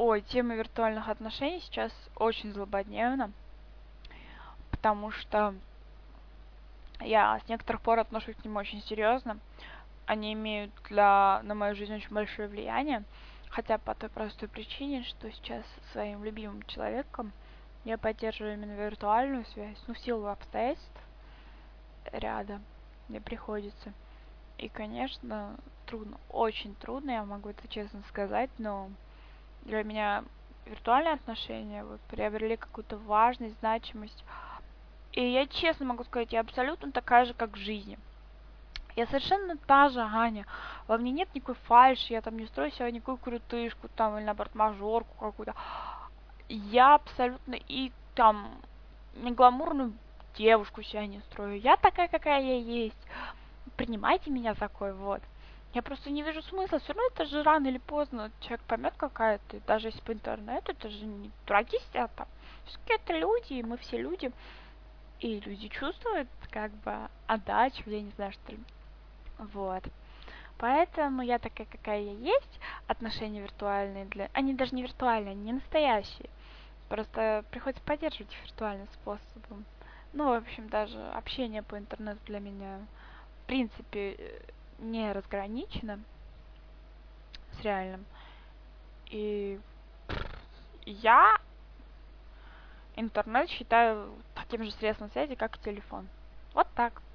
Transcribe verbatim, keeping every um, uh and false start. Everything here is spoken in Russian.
Ой, тема виртуальных отношений сейчас очень злободневна, потому что я с некоторых пор отношусь к ним очень серьезно. Они имеют для, на мою жизнь очень большое влияние, хотя по той простой причине, что сейчас со своим любимым человеком я поддерживаю именно виртуальную связь, ну, в силу обстоятельств ряда мне приходится. И, конечно, трудно, очень трудно, я могу это честно сказать, но для меня виртуальные отношения вот приобрели какую-то важность, значимость. И я честно могу сказать, я абсолютно такая же, как в жизни. Я совершенно та же Аня. Во мне нет никакой фальши, я там не строю себя никакую крутышку, там, или наоборот, мажорку какую-то. Я абсолютно и там не гламурную девушку себя не строю. Я такая, какая я есть. Принимайте меня такой, вот. Я просто не вижу смысла. Все равно это же рано или поздно человек поймет, какая ты. Даже если по интернету, это же не дураки сидят там. Все-таки это люди, и мы все люди. И люди чувствуют, как бы, отдачу, я не знаю, что ли. Вот. Поэтому я такая, какая я есть. Отношения виртуальные для... Они даже не виртуальные, они не настоящие. Просто приходится поддерживать их виртуальным способом. Ну, в общем, даже общение по интернету для меня, в принципе, не разграничено с реальным. И я интернет считаю таким же средством связи, как и телефон. Вот так.